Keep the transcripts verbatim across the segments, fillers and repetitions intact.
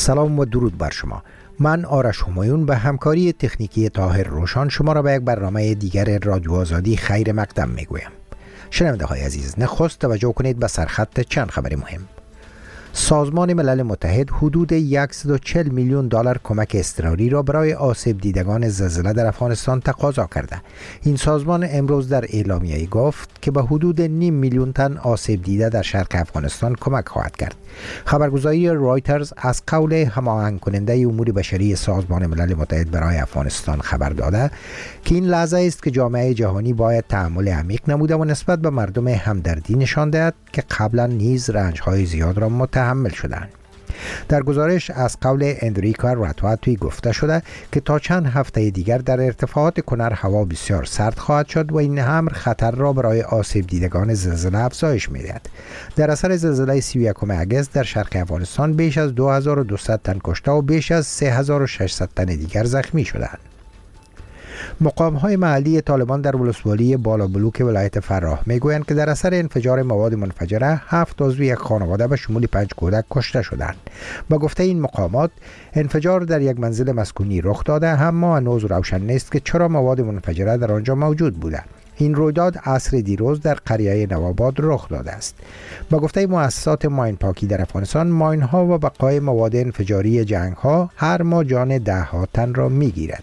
سلام و درود بر شما. من آرش همایون به همکاری تکنیکی طاهر روشان شما را به یک برنامه دیگر رادیو آزادی خیر مقدم میگویم. شنونده های عزیز، نخست توجه کنید به سرخط چند خبر مهم. سازمان ملل متحد حدود صد و چهل میلیون دلار کمک اضطراری را برای آسیب دیدگان زلزله در افغانستان تقاضا کرده. این سازمان امروز در اعلامیه‌ای گفت که به حدود نیم میلیون تن آسیب دیده در شرق افغانستان کمک خواهد کرد. خبرگزاری رایترز از قول هماهنگ کننده امور بشری سازمان ملل متحد برای افغانستان خبر داده که این لحظه است که جامعه جهانی باید تأمل عمیق نموده و نسبت به مردم همدردی نشان دهد که قبلا نیز رنج‌های زیاد را متحمل شدند. در گزارش از قول اندریکا راتواتوی گفته شده که تا چند هفته دیگر در ارتفاعات کنر هوا بسیار سرد خواهد شد و این امر خطر را برای آسیب دیدگان زلزله افزایش می‌دهد. در اثر زلزله سی و یکم اگست در شرق افغانستان بیش از دو هزار و دویست تن کشته و بیش از سه هزار و ششصد تن دیگر زخمی شدند. مقام‌های محلی طالبان در ولسوالی بالابلوک ولایت فراه میگویند که در اثر انفجار مواد منفجره هفت عضو یک خانواده به شمول پنج کودک کشته شدند. با گفته این مقامات انفجار در یک منزل مسکونی رخ داده، اما هنوز روشن نیست که چرا مواد منفجره در آنجا موجود بوده. این رویداد عصر دیروز در قریه نواباد رخ داده است. با گفته مؤسسات ماین پاکی در افغانستان، ماین ها و بقای مواد انفجاری جنگ ها هر ماه جان ده ها تن را میگیرد.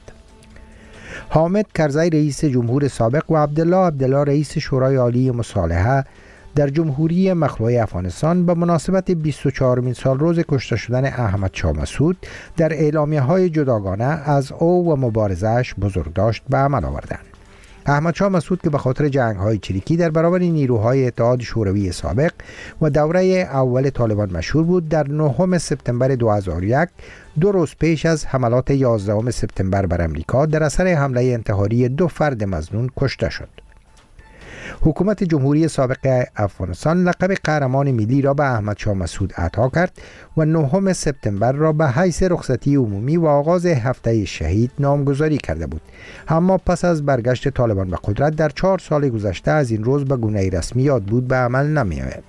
حامد کرزی رئیس جمهور سابق و عبدالله عبدالله رئیس شورای عالی مصالحه در جمهوری مخلوع افغانستان به مناسبت بیست و چهارمین سال روز کشته شدن احمد شاه مسعود در اعلامیه‌های جداگانه از او و مبارزه‌اش بزرگداشت به عمل آوردند. احمد شاه مسعود که به خاطر جنگ‌های چریکی در برابر نیروهای اتحاد شوروی سابق و دوره اول طالبان مشهور بود، در نهم سپتامبر دو هزار و یک، دو روز پیش از حملات یازدهم سپتامبر بر امریکا، در اثر حمله انتحاری دو فرد مظنون کشته شد. حکومت جمهوری سابق افغانستان لقب قهرمان ملی را به احمد شاه مسعود عطا کرد و نهم سپتامبر را به حیث رخصتی عمومی و آغاز هفته شهید نامگذاری کرده بود. اما پس از برگشت طالبان به قدرت در چهار سال گذشته از این روز به گونه رسمی یاد بود به عمل نمی‌آید.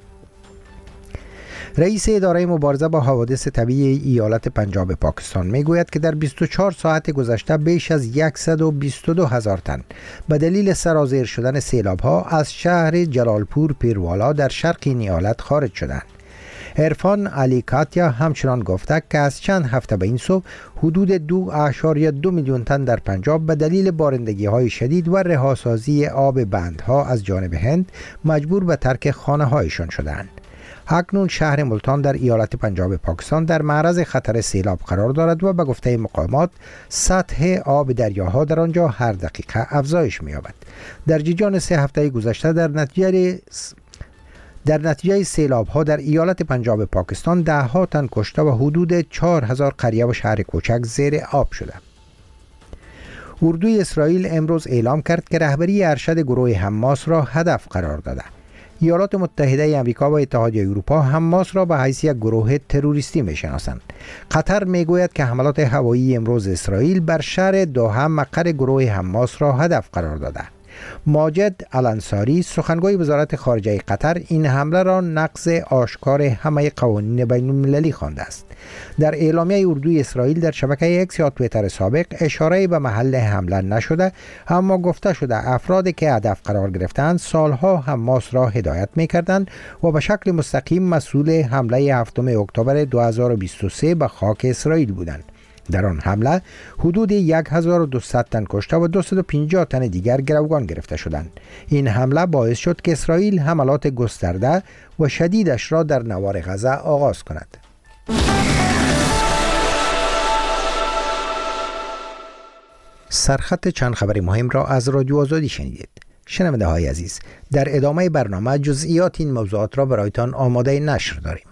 رئیس اداره مبارزه با حوادث طبیعی ایالت پنجاب پاکستان میگوید که در بیست و چهار ساعت گذشته بیش از صد و بیست و دو هزار تن به دلیل سرازیر شدن سیلاب‌ها از شهر جلالپور پیروالا در شرق این ایالت خارج شدند. عرفان علی کاتیا همچنان گفته که از چند هفته به این سو حدود دو اعشاریه دو میلیون تن در پنجاب به دلیل بارندگی‌های شدید و رهاسازی آب بندها از جانب هند مجبور به ترک خانه‌هایشان شدند. اکنون شهر ملتان در ایالت پنجاب پاکستان در معرض خطر سیلاب قرار دارد و به گفته مقامات سطح آب دریاها در آنجا هر دقیقه افزایش می‌یابد. در جریان سه هفته گذشته در نتیجه در نتیجه سیلاب ها در ایالت پنجاب پاکستان ده ها تن کشته و حدود چهار هزار قریه و شهر کوچک زیر آب شده. اردوی اسرائیل امروز اعلام کرد که رهبری ارشد گروه حماس را هدف قرار داده. ایالات متحده آمریکا و اتحادیه اروپا حماس را به حیث یک گروه تروریستی می‌شناسند. قطر میگوید که حملات هوایی امروز اسرائیل بر شهر دوحه مقر گروه حماس را هدف قرار داده. ماجد الانصاری سخنگوی وزارت خارجه قطر این حمله را نقض آشکار همه قوانین بین المللی خوانده است. در اعلامیه اردوی اسرائیل در شبکه اکس یا توییتر سابق اشاره به محل حمله نشده، اما گفته شده افرادی که هدف قرار گرفتند سالها حماس را هدایت می‌کردند و به شکل مستقیم مسئول حمله هفتم اکتبر دو هزار و بیست و سه به خاک اسرائیل بودند. در آن حمله حدود هزار و دویست تن کشته و دویست و پنجاه تن دیگر گروگان گرفته شدند. این حمله باعث شد که اسرائیل حملات گسترده و شدیدش را در نوار غزه آغاز کند. سرخط چند خبر مهم را از رادیو آزادی شنیدید. شنونده های عزیز، در ادامه برنامه جزئیات این موضوعات را برایتان آماده نشر داریم.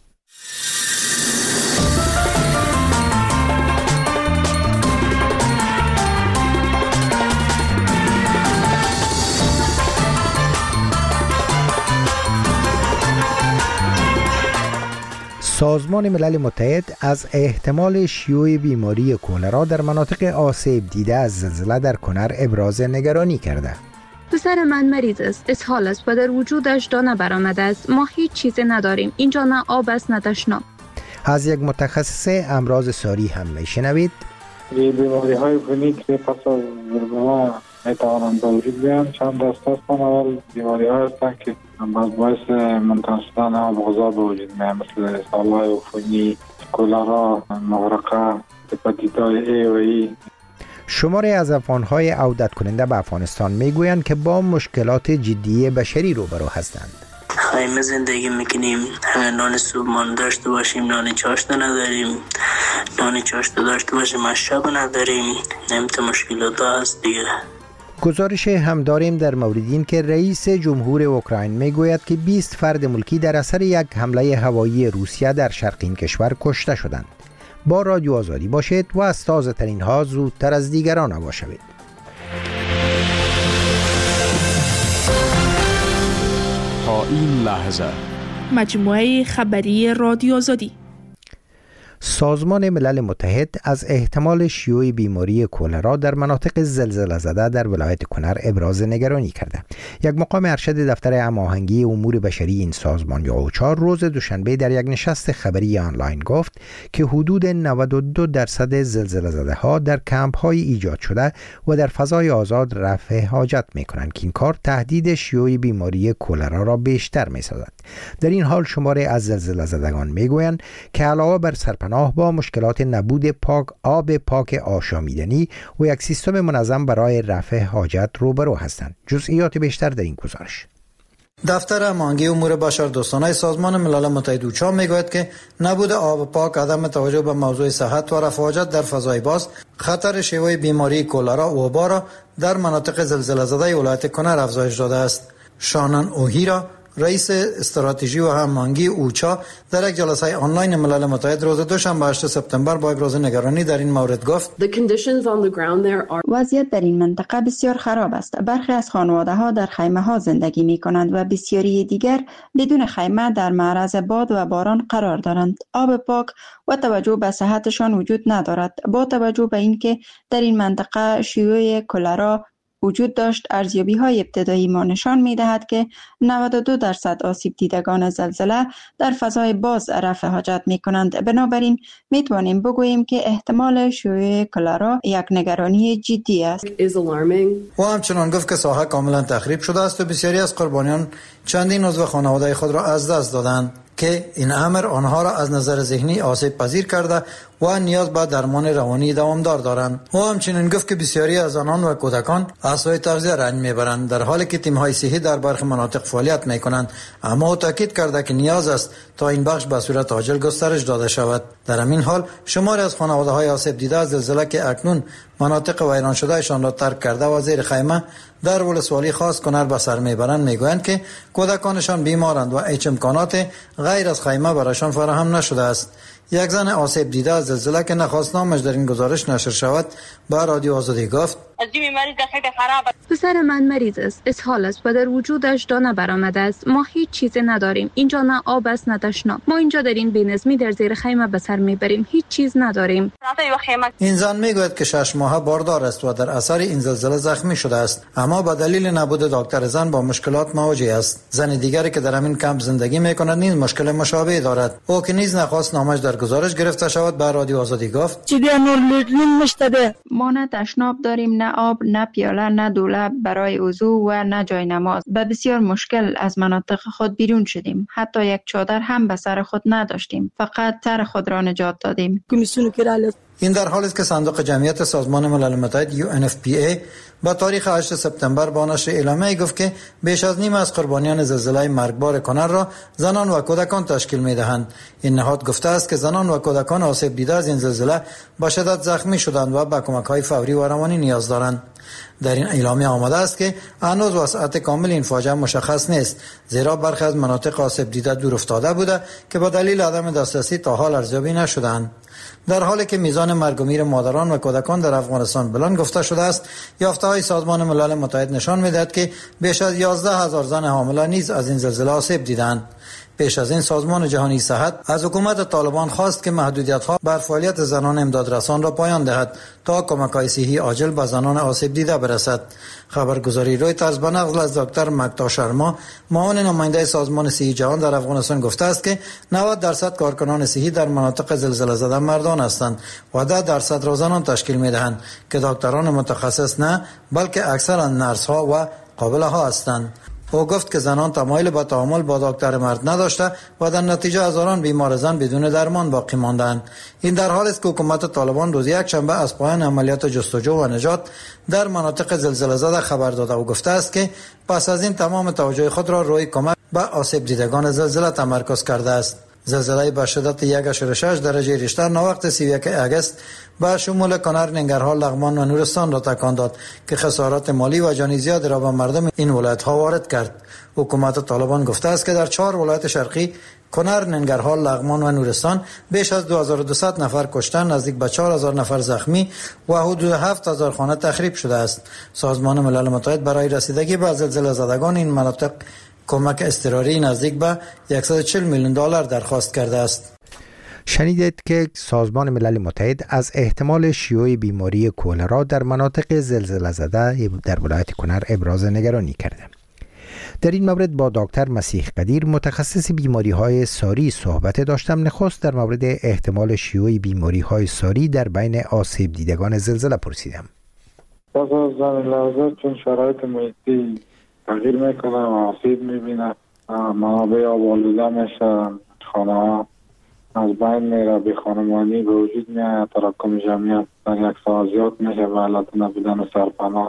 سازمان ملل متحد از احتمال شیوع بیماری کولرا در مناطق آسیب دیده از زلزله در کنر ابراز نگرانی کرده. پسر من مریض است، اسهال است و در وجودش دانه برآمده است. ما هیچ چیزی نداریم. اینجا نه آب است نه تشناب. از یک متخصص امراض ساری هم میشنوید. بیماری های عفونی که پس از زلزله میتوانند به وجود بیان چند دسته هستند. اول بیماری ها هستند که باعث منتقل شدن آب غذا به وجود میاد، مثل سالهای عفونی، کولرا، محرقه، هپاتیت‌های ای و ای. شماری از افغان‌های عودت کننده به افغانستان میگویند که با مشکلات جدی بشری روبرو هستند. خیمه زندگی میکنیم، نان صبحانه داشته باشیم، نان چاشت نداریم، نان چاشت داشته باشیم از شب نداریم، نمیت مشکلات هست دیگه. گزارش هم داریم در مورد این که رئیس جمهور اوکراین میگوید که بیست فرد ملکی در اثر یک حمله هوایی روسیه در شرق این کشور کشته شدند. با رادیو آزادی باشید و از تازه ترین ها زودتر از دیگران آگاه شوید. تا این لحظه مجموعه خبری رادیو آزادی. سازمان ملل متحد از احتمال شیوع بیماری کولرا در مناطق زلزله زده در ولایت کنر ابراز نگرانی کرده. یک مقام ارشد دفتر هماهنگی امور بشری این سازمان یا اوچا روز دوشنبه در یک نشست خبری آنلاین گفت که حدود نود و دو درصد زلزله زده ها در کمپ های ایجاد شده و در فضای آزاد رفع حاجت می کنند که این کار تهدید شیوع بیماری کولرا را بیشتر می سازد. در این حال شماری از زلزله زدگان می گویند که علاوه بر سرپناه با مشکلات نبود پاک آب پاک آشامیدنی و یک سیستم منظم برای رفع حاجت روبرو هستند. جزئیات بیشتر در این گزارش. دفتر هماهنگی امور بشردوستانه سازمان ملل متحد اوچا میگوید که نبود آب پاک، عدم توجه به موضوع صحت و رفع حاجت در فضای باز خطر شیوع بیماری کولرا و وبا را در مناطق زلزله زده ولایت کنر افزایش داده است. شانن اوهیرا رئیس استراتژی و هماهنگی اوچا در یک جلسه آنلاین ملل متحد روز دوشنبه هشتم سپتامبر با ابراز نگرانی در این مورد گفت وضعیت در این منطقه بسیار خراب است. برخی از خانواده ها در خیمه ها زندگی می کنند و بسیاری دیگر بدون خیمه در معرض باد و باران قرار دارند. آب پاک و توجه به صحتشان وجود ندارد. با توجه به اینکه در این منطقه شیوع کولرا وجود داشت، ارزیابی های ابتدایی ما نشان می دهد که نود و دو درصد آسیب دیدگان زلزله در فضای باز رفع حاجت می کنند. بنابراین می توانیم بگوییم که احتمال شیوع کولرا یک نگرانی جدی است. و همچنان گفت که ساحه کاملا تخریب شده است و بسیاری از قربانیان چندین عضو خانواده خود را از دست دادند که این امر آنها را از نظر ذهنی آسیب پذیر کرده و نیاز به درمان روانی دوامدار دارند. و همچنین گفت که بسیاری از آنان و کودکان از سوی تغذیه رنج میبرند در حالی که تیم‌های صحی در برخی مناطق فعالیت میکنند، اما تاکید کرده که نیاز است تا این بخش به صورت عاجل گسترش داده شود. در همین حال شماری از خانواده‌های آسیب دیده از زلزله که اکنون مناطق ویران شدهشان را ترک کرده و زیر خیمه در ولسوالی خاص کنر به سر میبرند میگویند که کودکانشان بیمارند و هیچ امکانات غیر از خیمه برایشان فراهم نشده است. یک زن آسیب دیده از زلزله که نخواست نامش در این گزارش نشر شود به رادیو آزادی گفت پسر من مریض است، اسهال است و در وجودش دانه برآمده است. ما هیچ چیزی نداریم. اینجا نه آب است نه تشناب. ما اینجا در این بی‌نظمی در زیر خیمه به سر میبریم. هیچ چیز نداریم. این زن میگوید که شش ماهه باردار است و در اثر این زلزله زخمی شده است، اما به دلیل نبود دکتر زن با مشکلات مواجه است. زن دیگری که در همین کمپ زندگی میکند نیز مشکل مشابه دارد. او که نیز نخواست نامش در گزارش گرفته شود به رادیو آزادی گفت ما نه تشناب داریم، نه آب، نه پیاله، نه دولاب برای وضو و نه جای نماز. به بسیار مشکل از مناطق خود بیرون شدیم. حتی یک چادر هم به سر خود نداشتیم. فقط سر خود را نجات دادیم. این در حالی است که صندوق جمعیت سازمان ملل متحد یو ان اف پی ای با تاریخ هشتم سپتامبر با نشر اعلامیه گفت که بیش از نیم از قربانیان زلزله مرگبار کنر را زنان و کودکان تشکیل می‌دهند. این نهاد گفته است که زنان و کودکان آسیب دیده از این زلزله با شدت زخمی شدند و به کمک‌های فوری و روانی نیاز دارند. در این اعلامیه آمده است که هنوز وسعت کامل این فاجعه مشخص نیست، زیرا برخی از مناطق آسیب دیده دور افتاده بوده که به دلیل عدم دسترسی تا حال ارزیابی نشدند. در حالی که میزان مرگ و میر مادران و کودکان در افغانستان بلند گفته شده است، یافته‌های سازمان ملل متحد نشان می‌دهد که بیش از یازده هزار زن حامله نیز از این زلزله آسیب دیدند. پیش از این سازمان جهانی صحت از حکومت طالبان خواست که محدودیت‌ها بر فعالیت زنان امدادرسان را پایان دهد تا کمک‌های صحی عاجل به زنان آسیب دیده برسد. خبرگزاری رویترز به نقل از دکتر مکتا شرما، معاون نماینده سازمان صحی جهان در افغانستان گفته است که نود درصد کارکنان صحی در مناطق زلزله زده مردان هستند و ده درصد را زنان تشکیل می‌دهند که دکتران متخصص نه، بلکه اکثرا نرس‌ها و قابله‌ها هستند. او گفت که زنان تمایل به تعامل با دکتر مرد نداشته و در نتیجه هزاران بیمار زن بدون درمان باقی ماندند. این در حالی است که حکومت طالبان روز یک شنبه از پایان عملیات جستجو و نجات در مناطق زلزله زده خبر داده و گفته است که پس از این تمام توجه خود را روی کمک به آسیب دیدگان زلزله تمرکز کرده است. زلزله با شدت یک ممیز شش درجه ریشتر ناوقت سی و یک آگوست به شمول کنر، ننگرهار، لغمان و نورستان را تکان داد که خسارات مالی و جانی زیاد را به مردم این ولایت‌ها وارد کرد. حکومت طالبان گفته است که در چهار ولایت شرقی کنر، ننگرهار، لغمان و نورستان بیش از دو هزار و دویست نفر کشته، نزدیک به چهار هزار نفر زخمی و حدود هفت هزار خانه تخریب شده است. سازمان ملل متحد برای رسیدگی به زلزله زدگان این مناطق کمک اضطراری نزدیک به صد و چهل میلیون دلار درخواست کرده است. شنیدید که سازمان ملل متحد از احتمال شیوع بیماری کولرا در مناطق زلزله زده در ولایت کنر ابراز نگرانی کرده. در این مورد با دکتر مسیح قدیر، متخصص بیماری‌های ساری، صحبت داشتم. نخست در مورد احتمال شیوع بیماری‌های ساری در بین آسیب دیدگان زلزله پرسیدم. پس از زمین لرزه چون شرایط محیطی تغییر میکنه و آسیب میبینه، منابع آب آلوده میشه، خانه ها از بین میره، بی خانمانی به وجود میاد، تراکم جمعیت در یک ساعت زیاد میشه به علت نبودن سرپناه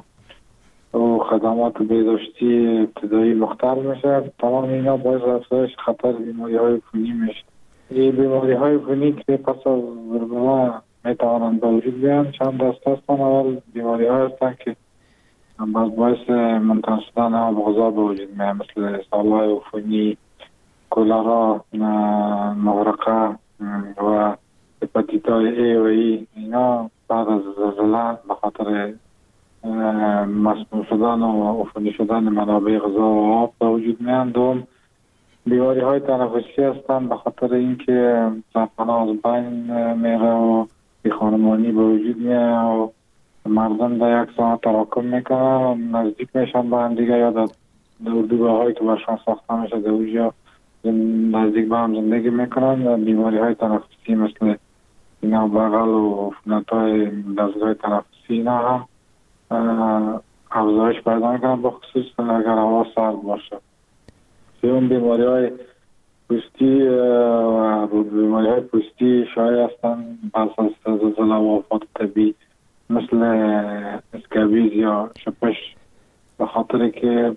و خدمات بهداشتی ابتدایی مختل میشه. تمام اینا باعث افزایش خطر بیماری های خونی میشه. این بیماری های خونی که پس از ضربه میتوانند به وجود بیان چند دسته هستند. اول بیماری های هستند که باز باعث منتقل شدن آب غذا به وجود میاد، مثل سالهای عفونی، کولرا، مغرقه و هپاتیتای ای و ای. اینا بعد از زلزله به خاطر مسموم شدن و عفونی شدن منابع غذا و آب به وجود میان. دوم بیماری های تنفسی هستند به خاطر اینکه سرطان از بین میره و بی خانمانی به وجود میاد و مردم در یک ساعت تراکم میکنه، نزدیک میشن به هم دیگه یا در اردوگاه هایی که برشان ساخته میشه در اونجا نزدیک به هم زندگی میکنن. بیماری های تنفسی مثل اینا بغل و عفونت های دستگاه تنفسی اینا هم افزایش پیدا میکنن، به خصوص اگر هوا سرد باشه. سوم بیماری های پوستی و بیماری های پوستی شایع هستند پس از زلزله و آفات طبیعی مثل اسکابیز یا شپش، به خاطر که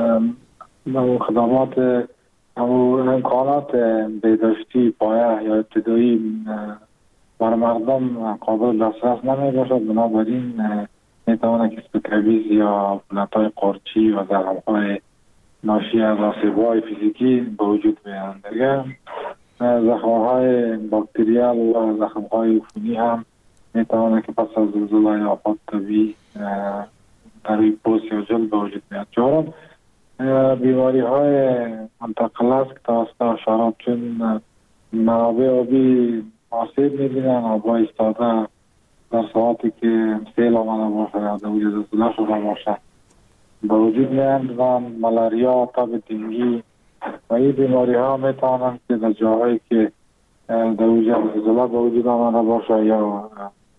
خدمات امکانات بهداشتی پایه یا ابتدایی برای مردم قابل دسترس نمی باشد. بنابراین میتواند که اسکابیز یا عفونت‌های قارچی و زخم‌های ناشی از آسیب‌های فیزیکی به وجود بیایند. دیگه زخم‌های باکتریال و زخم‌های عفونی هم میتواند که پس از زلزله یا آفات طبیعی در پوست یا جلد به وجود بیاد. چهارم بیماری های منتقل است که توسط حشرات، چون منابع آبی آسیب میبینن، آبا ایستاده در ساعتی که سیل آمده باشه یا در وجود زلزله شده باشه به وجود میاد و ملاریا، تب دنگی و این بیماری ها میتوانند که در جاهایی که در وجود زلزله به وجود آمده باشه یا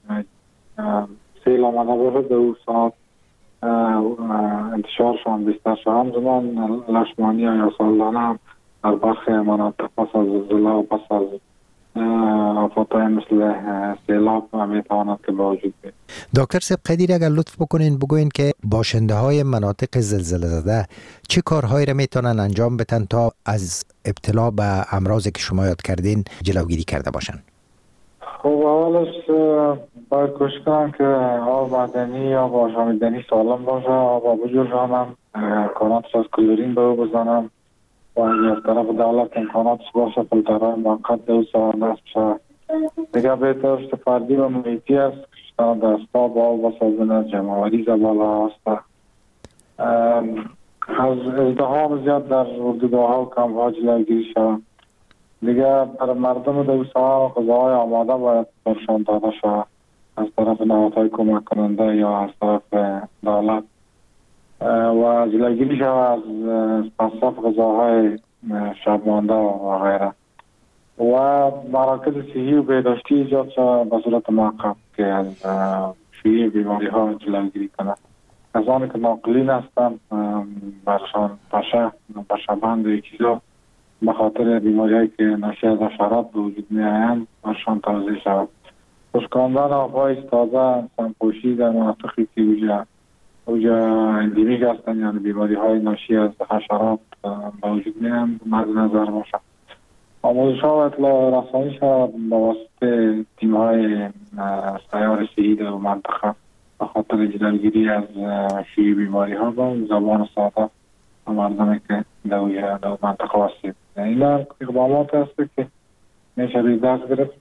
سیل آمده باشه در اون ساعت انتشارشان بیشتر شد. همزمان لشمانی یا سالدانه هم در برخی مناطق پس از زلزله و پس از آفاتهای مثل سیلاب میتواند که به وجود بیاید. دکتر سیب قدیر، اگر لطف بکنین بگوین که باشنده های مناطق زلزله زده چه کارهایی را میتونن انجام بدن تا از ابتلا به امراضی که شما یاد کردین جلوگیری کرده باشن؟ خب اولش باید کوشش کنم که آب معدنی یا آشامیدنی سالم باشه، آب بجوشانم، امکاناتش از کلورین به او بزنم و از طرف دولت امکاناتش باشه فیلترهای موقت دو ساعت دست بشه. دیگه بهترش فردی و محیطی است که دستا با آب و صابون جمعوری زباله هست. هر از ازدحام زیاد در اردوگاه ها و کمپ ها جلوگیری شود. دیگه برای مردم دوستان غذاهای آماده باید برشان داده شود از طرف نهادهای کمک کننده یا از طرف دولت و جلوگیری شود از مصرف غذاهای شب مانده و غیره و مراکز صحی و بهداشتی ایجاد شود به صورت موقت که از شیوع بیماری ها جلوگیری کنند. کسانی که ناقلین هستند برشان پشه پشه بند و یکیزا به خاطر بیماری هایی که ناشی از حشرات به وجود می آیند برشان توضیح شود. خشکاندن آبهای تازه، سمپوشی در مناطقی که اوجا اوجا اندیمیک هستند یعنی بیماری های ناشی از حشرات به وجود می آیند مد نظر باشد. آموزش ها و اطلاع رسانی شود با واسطه تیم های سیار صحی در منطقه به خاطر جلوگیری از شیوع بیماری ها با زبان ساده و مردمی که در منطقه واسید. این اقدامات هست که میشه دست گرفت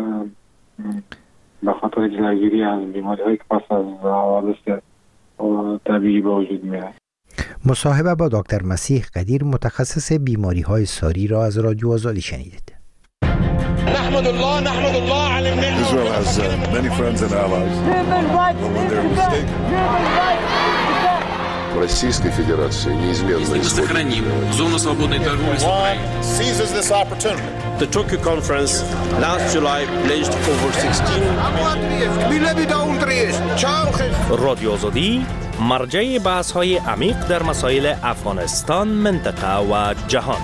به خاطر جلوگیری از بیماری هایی که پس از حوادث طبیعی به وجود میاد. مصاحبه با دکتر مسیح قدیر متخصص بیماری های ساری را از رادیو آزادی شنیدید. نحمد الله نحمد الله على النعمة. Israel has uh, many friends and allies. But when they're mistaken. Российской Федерации неизменно сохраним зону свободной торговли с Украиной. Seizes this opportunity. The Tokyo conference last July pledged over sixteen. رادیو آزادی مرجع بحث‌های عمیق در مسائل افغانستان، منطقه و جهان.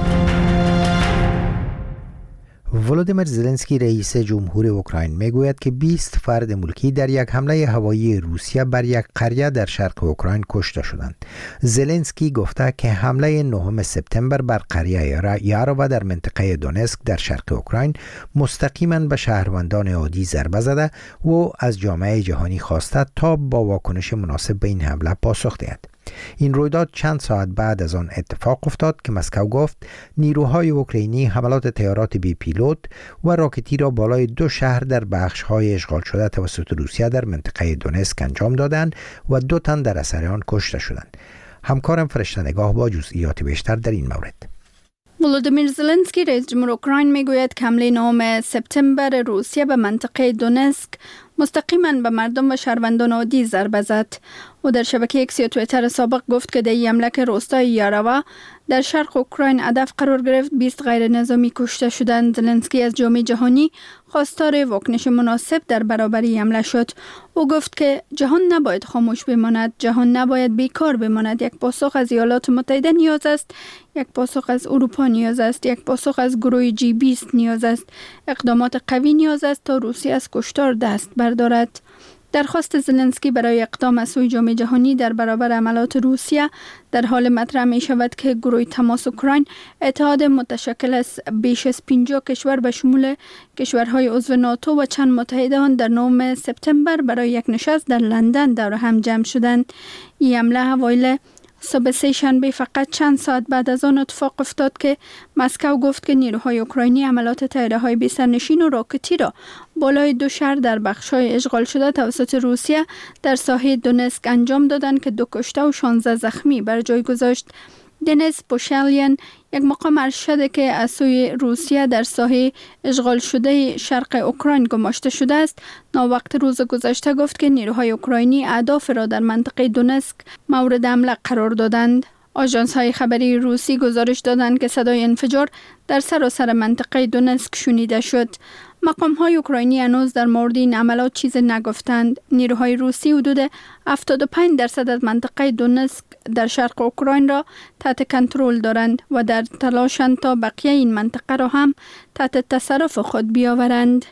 ولودیمیر زلنسکی رئیس جمهور اوکراین میگوید که بیست فرد ملکی در یک حمله هوایی روسیه بر یک قریه در شرق اوکراین کشته شدند. زلنسکی گفته که حمله نهم سپتامبر بر قریه یارووا در منطقه دونسک در شرق اوکراین مستقیما به شهروندان عادی ضربه زده و از جامعه جهانی خواسته تا با واکنش مناسب به این حمله پاسخ دهد. این رویداد چند ساعت بعد از آن اتفاق افتاد که مسکو گفت نیروهای اوکراینی حملات طیارات بی پیلوت و راکتی را بالای دو شهر در بخش‌های اشغال شده توسط روسیه در منطقه دونسک انجام دادند و دو تن در اثر آن کشته شدند. همکارم فرشته نگاه با جزئیات بیشتر در این مورد. ولودیمیر زلنسکی رئیس جمهور اوکراین میگوید که حمله نهم سپتامبر روسیه به منطقه دونسک مستقیما به مردم و شهروندان عادی ضربه زد. او در شبکه ایکس یا توییتر سابق گفت که در این حمله که روستای یارووا در شرق اوکراین هدف قرار گرفت بیست غیر نظامی کشته شدند. زلنسکی از جامعه جهانی خواستار واکنش مناسب در برابر این حمله شد. او گفت که جهان نباید خاموش بماند، جهان نباید بیکار بماند. یک پاسخ از ایالات متحده نیاز است، یک پاسخ از اروپا نیاز است، یک پاسخ از گروه جی بیست نیاز است. اقدامات قوی نیاز است تا روسیه از کشتار دست بردارد. درخواست زلنسکی برای اقدام از سوی جامعه جهانی در برابر حملات روسیه در حال مطرح می شود که گروه تماس اوکراین، اتحاد متشکل از بیش از پنجاه کشور به شمول کشورهای عضو ناتو و چند متحد آن در نهم سپتامبر برای یک نشست در لندن دور هم جمع شدند. این حمله اوایل صبح سه شنبه فقط چند ساعت بعد از آن اتفاق افتاد که مسکو گفت که نیروهای اوکراینی حملات طیاره‌های بی سرنشین و راکتی را بالای دو شهر در بخش‌های اشغال شده توسط روسیه در ساحل دونسک انجام دادند که دو کشته و شانزده زخمی بر جای گذاشت. دنیس پوشالیان، یک مقام ارشد که از سوی روسیه در ساحل اشغال شده شرق اوکراین گماشته شده است، ناوقت روز گذشته گفت که نیروهای اوکراینی اهداف را در منطقه دونسک مورد حمله قرار دادند. آژانس های خبری روسی گزارش دادند که صدای انفجار در سراسر منطقه دونسک شنیده شد. مقام های اوکراینی هنوز در مورد این عملات چیز نگفتند. نیروهای روسی حدود هفتاد و پنج درصد از منطقه دونسک در شرق اوکراین را تحت کنترل دارند و در تلاشند تا بقیه این منطقه را هم تحت تصرف خود بیاورند.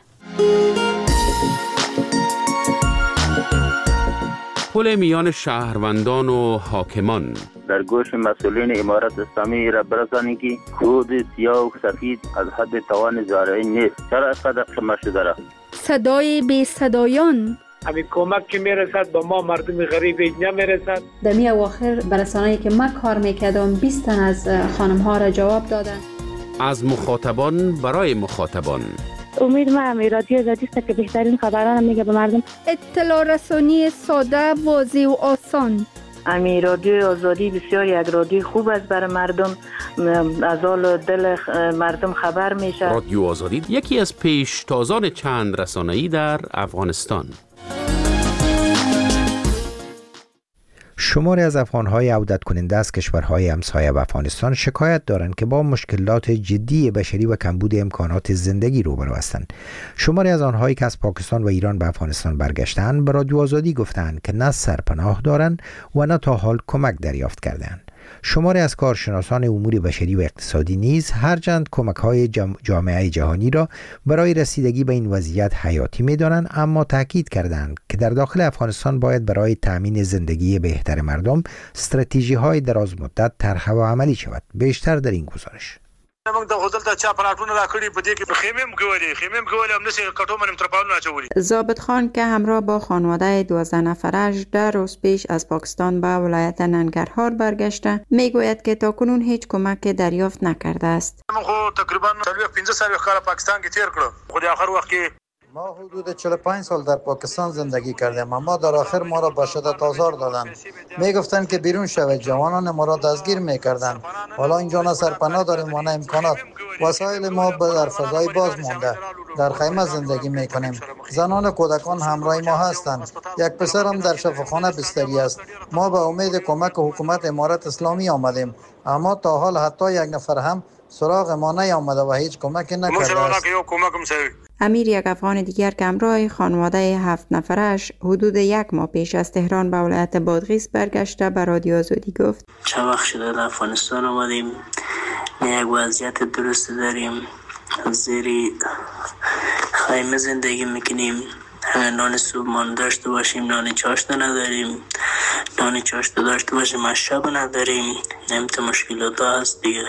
پل میان شهروندان و حاکمان در گوش مسئولین امارت اسلامی را برسانید که کود سیاه و سفید از حد توان زارعی نیست. چرا اینقدر شما شده را؟ صدای بی صدایان، همین کمک که میرسد با ما مردم غریب نمیرسد. در می اواخر برسانه‌ای که من کار میکردم بیست تن از خانم ها را جواب دادن. از مخاطبان برای مخاطبان. امید ما رادیو آزادی است که بهترین خبران میگه به مردم. اطلاع رسانی ساده، واضح و آسان. امی رادیو آزادی بسیار یک رادیو خوب است برای مردم، از حال دل مردم خبر میشه. رادیو آزادی یکی از پیشتازان چند رسانه‌ای در افغانستان. شماری از افغان‌های عودت کننده از کشورهای همسایه و افغانستان شکایت دارند که با مشکلات جدی بشری و کمبود امکانات زندگی روبرو هستند. شماری از آنهایی که از پاکستان و ایران به افغانستان برگشتند به رادیو آزادی گفتند که نه سرپناه دارند و نه تا حال کمک دریافت کردند. شماری از کارشناسان امور بشری و اقتصادی نیز هرچند کمک‌های جامعه جهانی را برای رسیدگی به این وضعیت حیاتی می‌دانند، اما تاکید کردند که در داخل افغانستان باید برای تأمین زندگی بهتر مردم استراتژی‌های دراز مدت طرح و عملی شود. بیشتر در این گزارش. موږ د غزل ته چا پراټونه راکړي په دې کې خیمه هم کولې خیمه هم کولې هم نشي کټو منم ترپاونه اچولې. ضابط خان که همراه با خانواده دوازده نفرش در روز پیش از پاکستان به ولایت ننگرهار برگشته، میگوید که تاکنون هیچ کمک دریافت نکرده است. من خو تقریبا پنځه سال کال پاکستان کې تیر کړو، خو د اخر وخت کې ما حدود چهل و پنج سال در پاکستان زندگی کردیم، اما در آخر ما را به شدت آزار دادند. می گفتند که بیرون شوید، جوانان ما را دستگیر می کردند. حالا اینجا نه سرپناه داریم و نه امکانات. وسایل ما در فضای باز مانده. در خیمه زندگی می کنیم. زنان و کودکان همراه ما هستند. یک پسرم در شفاخانه بستری است. ما به امید کمک حکومت امارت اسلامی آمدیم، اما تا حال حتی یک نفر هم سراغ ما نیامده و هیچ کمکی نکرده است. امیر یک افغان دیگر که همراه خانواده هفت نفرش حدود یک ماه پیش از تهران به ولایت بادغیس برگشته به رادیو آزادی گفت: چند وقت شده در افغانستان آمدیم، یک وضعیت درست داریم، زیر خیمه زندگی میکنیم، نان صبحانه داشته باشیم نان چاشت نداریم، نان چاشت داشته باشیم از شب نداریم. نمیت مشکلات هست دیگه،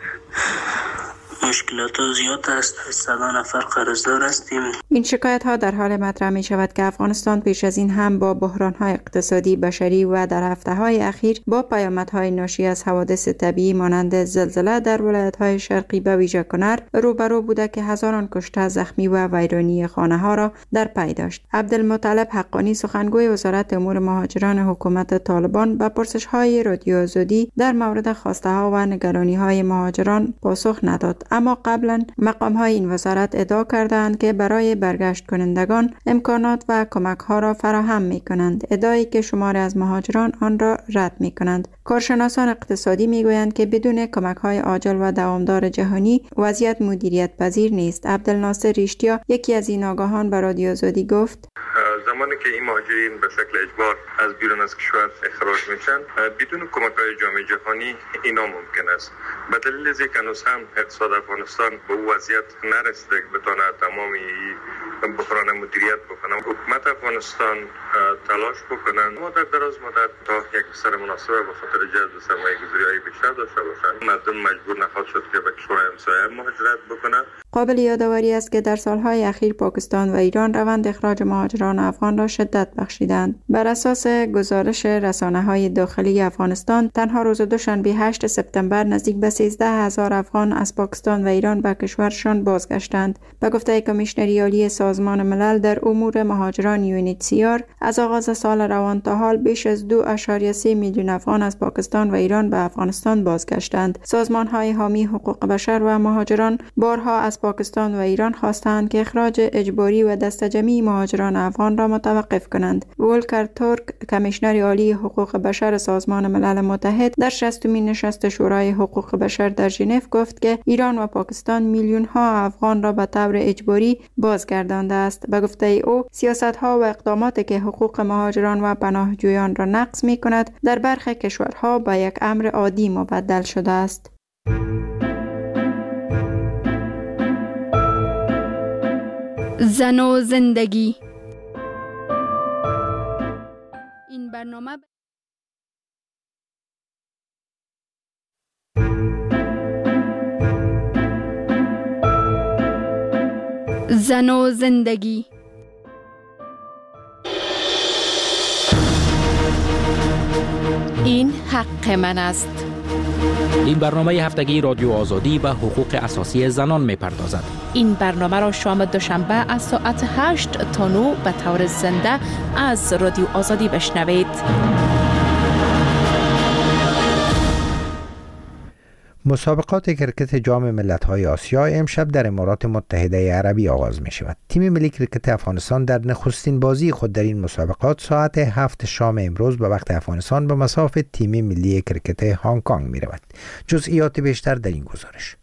مشکلات زیاد است. صد نفر قرضدار هستیم. این شکایت ها در حال مطرح می شود که افغانستان پیش از این هم با بحران های اقتصادی بشری و در هفته های اخیر با پیامدهای ناشی از حوادث طبیعی مانند زلزله در ولایت های شرقی به ویژه کنر روبرو بوده که هزاران کشته، زخمی و ویرانی خانه ها را در پی داشت. عبدالمطلب حقانی سخنگوی وزارت امور مهاجران حکومت طالبان به پرسش های رادیو آزادی در مورد خواسته ها و نگرانی های مهاجران پاسخ نداد، اما قبلا مقام های این وزارت ادعا کردند که برای برگشت کنندگان امکانات و کمک ها را فراهم می کنند، ادعایی که شماری از مهاجران آن را رد می کنند. کارشناسان اقتصادی می گویند که بدون کمک های عاجل و دوامدار جهانی وضعیت مدیریت پذیر نیست. عبدالناصر ریشتیا یکی از این آگاهان به رادیو آزادی گفت: زمانی که این مهاجرین به شکل اجبار از بیرون از کشور اخراج میشن بدون کمک های جامعه جهانی اینا ممکن است. به دلیل از اینکه هنوز هم اقتصاد افغانستان به او وضعیت نرسیده که بتونه تمامی بحران مدیریت بکنه. حکومت افغانستان تلاش بکنن ما در دراز مدت تا یک سر مناسبه به خاطر جذب سرمایه گذاری های بیشتر داشته باشند. مردم مجبور نخواهد شد که به کشورهای همسایه مهاجرت بکنند. قابل یادآوری است که در سالهای اخیر پاکستان و ایران روند اخراج مهاجران افغان را شدت بخشیدند. بر اساس گزارش رسانه‌های داخلی افغانستان، تنها روز دوشنبه هشتم سپتامبر نزدیک به سیزده هزار افغان از پاکستان و ایران به کشورشان بازگشتند. به گفته کمیشنری عالی سازمان ملل در امور مهاجران یونیتسیار، از آغاز سال روان تا حال بیش از دو ممیز سه میلیون افغان از پاکستان و ایران به افغانستان بازگشتند. سازمان‌های حامی حقوق بشر و مهاجران بارها از پاکستان و ایران خواستند که اخراج اجباری و دسته‌جمعی مهاجران افغان را متوقف کنند. ولکر تورک، کمیشنر عالی حقوق بشر سازمان ملل متحد، در شصتمین نشست شورای حقوق بشر در ژنو گفت که ایران و پاکستان میلیون ها افغان را به طور اجباری بازگردانده است. به گفته او، سیاست‌ها و اقداماتی که حقوق مهاجران و پناهجویان را نقض می‌کند، در برخی کشورها به یک امر عادی مبدل شده است. زن و زندگی. این برنامه زن و زندگی. این حق من است. این برنامه هفتگی رادیو آزادی به حقوق اساسی زنان می‌پردازد. این برنامه را شام دوشنبه از ساعت هشت تا نه به طور زنده از رادیو آزادی بشنوید. مسابقات کرکت جام ملت‌های آسیا امشب در امارات متحده عربی آغاز می شود. تیم ملی کرکت افغانستان در نخستین بازی خود در این مسابقات ساعت هفت شام امروز به وقت افغانستان به مصاف تیم ملی کرکت هنگ کنگ می رود. جزئیات بیشتر در این گزارش.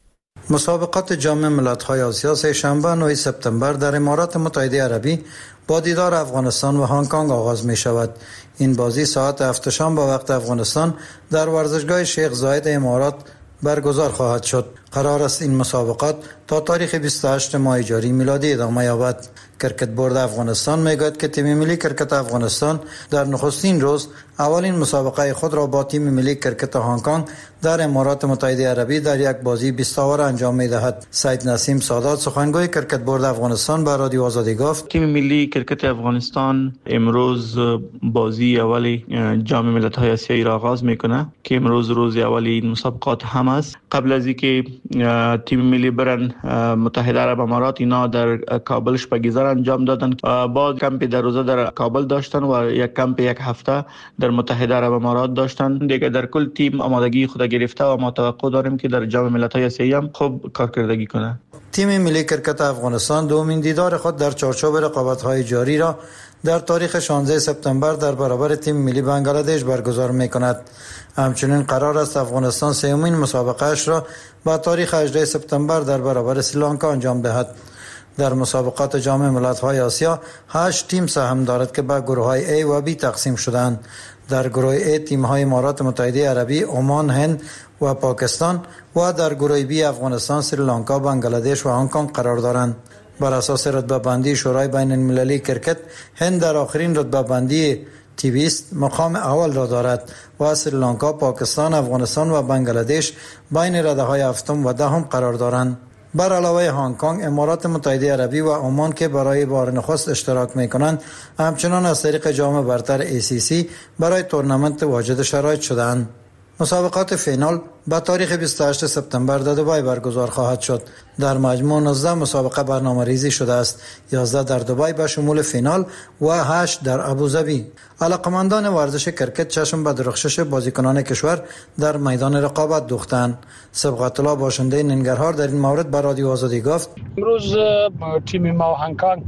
مسابقات جام ملت‌های آسیا سه شنبه نه سپتامبر در امارات متحده عربی با دیدار افغانستان و هنگ کنگ آغاز می شود. این بازی ساعت هفت شام به وقت افغانستان در ورزشگاه شیخ زاید امارات برگزار خواهد شد. قرار است این مسابقات تا تاریخ بیست و هشت ماه جاری میلادی ادامه یابد. کرکت بورد افغانستان میگوید که تیم ملی کرکت افغانستان در نخستین روز اولین مسابقه خود را با تیم ملی کرکت هنگ کنگ در امارات متحده عربی در یک بازی بیست اوور انجام میدهد. سید نسیم سادات سخنگوی کرکت بورد افغانستان به رادیو آزادی گفت تیم ملی کرکت افغانستان امروز بازی اولی جام ملت‌های آسیایی را آغاز میکنه که امروز روز اولی این مسابقات هم است. قبل از اینکه تیم ملی برن متحده عرب امارات اینا در کابل شپگیزار انجام دادن، با کمپ در روزه در کابل داشتن و یک کمپ یک هفته در متحده عرب امارات داشتن. دیگه در کل تیم آمادگی خود گرفته و ما توقع داریم که در جام ملت‌های آسیایی هم خوب کارکردگی کنه. تیم ملی کرکت افغانستان دومین دیدار خود در چارچوب رقابت‌های جاری را در تاریخ شانزده سپتامبر در برابر تیم ملی بنگلادش برگزار می‌کند. همچنین قرار است افغانستان سومین مسابقه‌اش را با تاریخ هجده سپتامبر در برابر سریلانکا انجام دهد. در مسابقات جام ملت‌های آسیا هشت تیم سهم دارد که به گروه‌های A و B تقسیم شدند. در گروه A تیم‌های امارات متحده عربی، عمان، هند و پاکستان و در گروه B افغانستان، سریلانکا، بنگلادش و هنگ کنگ قرار دارند. بر اساس رتبه بندی شورای بین المللی کرکت، هند در آخرین رتبه بندی تیویست مقام اول را دارد و سریلانکا، پاکستان، افغانستان و بنگلادش بین رده‌های هفتم و دهم قرار دارند. بر علاوه هنگ کنگ، امارات متحده عربی و عمان که برای بار نخست اشتراک می‌کنند، همچنان از طریق جام برتر ای سی سی برای تورنمنت واجد شرایط شدند. مسابقات فینال با تاریخ بیست و هشت سپتامبر در دبی برگزار خواهد شد. در مجموع نوزده مسابقه برنامه‌ریزی شده است. یازده در دبی به شمول فینال و هشت در ابوظبی. علاقمندان ورزش کرکت چشم به درخشش بازیکنان کشور در میدان رقابت دوختند. سبقت الله باشنده ننگرهار در این مورد به رادیو آزادی گفت امروز تیم ما هنگ کنگ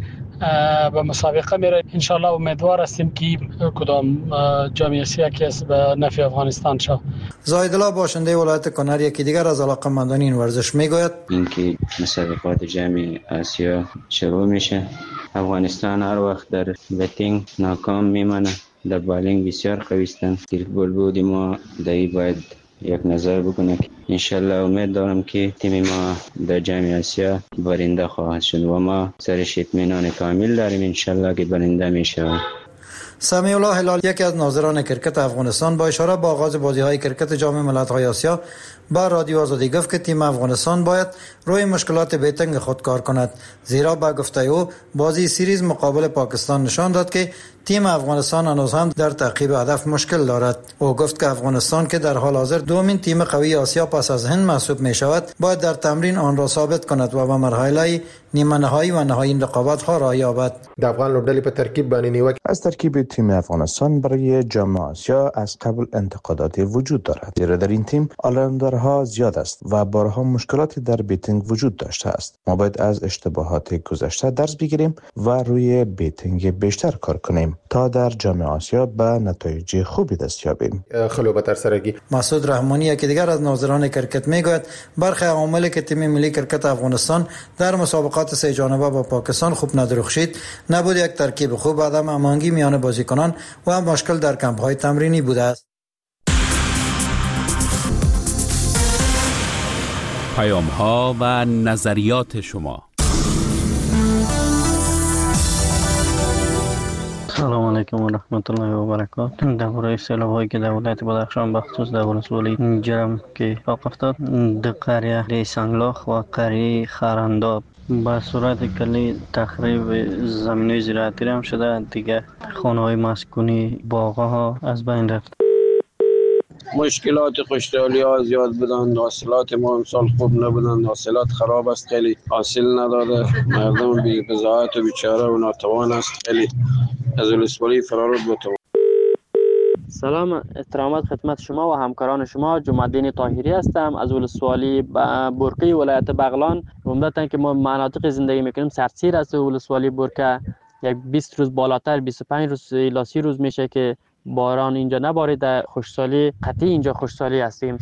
به مسابقه میره. انشالله امیدوار هستیم که کدام جام آسیا که به نفع افغانستان شود. زاهد الله باشنده ولایت کنر یکی دیگر از علاقمندان این ورزش میگوید اینکه مسابقات جام آسیا شروع میشه، افغانستان هر وقت در بتینگ ناکام میمانه، در بالینگ بسیار قوی هستند. گل بود ما دایی باید یک نظر بکنه. انشالله امید دارم که تیم ما در جام آسیا برنده خواهد شد و ما سرش اطمینان کامل داریم انشالله که برنده میشه. سمیع الله هلال یکی از ناظران کرکت افغانستان با اشاره به آغاز بازی‌های کرکت جام ملت‌های آسیا با رادیو آزادی گفت که تیم افغانستان باید روی مشکلات بیتنگ خود کار کند، زیرا با گفته او بازی سیریز مقابل پاکستان نشان داد که تیم افغانستان هنوز هم در تعقیب هدف مشکل دارد. او گفت که افغانستان که در حال حاضر دومین تیم قوی آسیا پس از هند محسوب می شود، باید در تمرین آن را ثابت کند و به مرحله نیمه نهایی و نهایی رقابت ها راه یابد. د افغان لوبډلې په ترکیب باندې نیوکه از ترکیب تیم افغانستان برای جام آسیا از قبل انتقاداتی وجود دارد، زیرا در این تیم آلراوندرها زیاد است و بارها مشکلاتی در بیتینگ وجود داشته است. ما باید از اشتباهات گذشته درس بگیریم و روی بیتینگ بیشتر کار کنیم تا در جام آسیا به نتایج خوبی دست یابیم. خلوبتر سرگی مسعود رحمانی یکی دیگر از ناظران کرکت میگوید برخی عواملی که تیم ملی کرکت افغانستان در مسابقات سه جانبه با پاکستان خوب ندرخشید نبود یک ترکیب خوب، عدم هماهنگی میان بازیکنان و مشکل در کمپ‌های تمرینی بوده است. پیام‌ها و نظریات شما. سلام علیکم و رحمت الله و برکاته. درباره سیلاب‌هایی که در ولایت بدخشان بخصوص در ولسوالی جرم که اتفاق افتاد در قریه سنگلاخ و قریه خرنداب با صورت کلی تخریب زمینی زراعتی هم شده، دیگه خانه‌های مسکونی، باغ‌ها از بین رفت. مشکلات خوشحالی ها زیاد بودن، حاصلات ما امسال خوب نبودن، حاصلات خراب است، خیلی حاصل نداده، مردم بی بضاعت و بیچاره و ناتوان است، خیلی از ولسوالی فرار بود. سلام احترامات خدمت شما و همکاران شما. جمع‌الدین طاهری هستم از ولسوالی برکه ولایت بغلان. عمدتاً که ما مناطق زندگی میکنیم سردسیر است ولسوالی برکه. یک بیست روز بالاتر بیست و پنج روز الی سی روز میشه که باران اینجا نباریده. خوشسالی قطعی اینجا خوشسالی هستیم.